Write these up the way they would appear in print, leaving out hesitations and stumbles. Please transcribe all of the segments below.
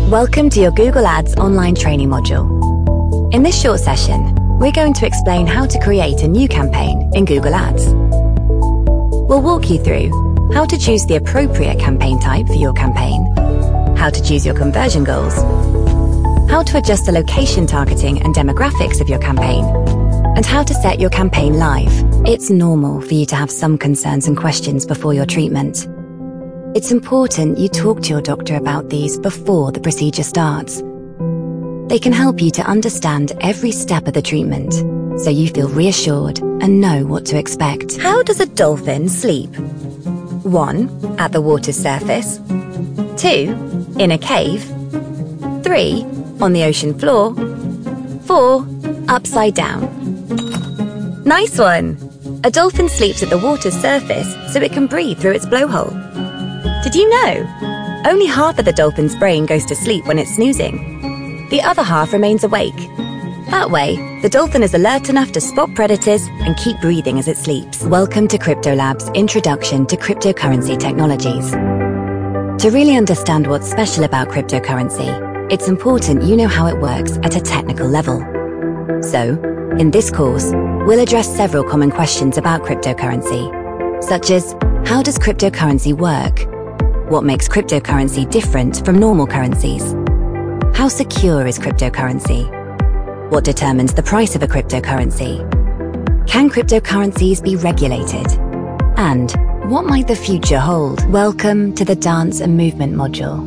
Welcome to your Google Ads online training module. In this short session, we're going to explain how to create a new campaign in Google Ads. We'll walk you through how to choose the appropriate campaign type for your campaign, how to choose your conversion goals, how to adjust the location targeting and demographics of your campaign, and how to set your campaign live. It's normal for you to have some concerns and questions before your treatment. It's important you talk to your doctor about these before the procedure starts. They can help you to understand every step of the treatment, so you feel reassured and know what to expect. How does a dolphin sleep? 1. At the water's surface. 2. In a cave. 3. On the ocean floor. 4. Upside down. Nice one! A dolphin sleeps at the water's surface so it can breathe through its blowhole. Did you know? Only half of the dolphin's brain goes to sleep when it's snoozing. The other half remains awake. That way, the dolphin is alert enough to spot predators and keep breathing as it sleeps. Welcome to Cryptolab's Introduction to Cryptocurrency Technologies. To really understand what's special about cryptocurrency, it's important you know how it works at a technical level. So, in this course, we'll address several common questions about cryptocurrency, such as, how does cryptocurrency work? What makes cryptocurrency different from normal currencies? How secure is cryptocurrency? What determines the price of a cryptocurrency? Can cryptocurrencies be regulated? And what might the future hold? Welcome to the Dance and Movement module.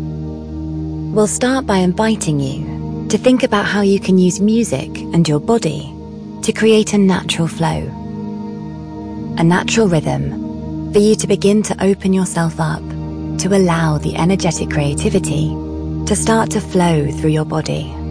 We'll start by inviting you to think about how you can use music and your body to create a natural flow. A natural rhythm for you to begin to open yourself up to allow the energetic creativity to start to flow through your body.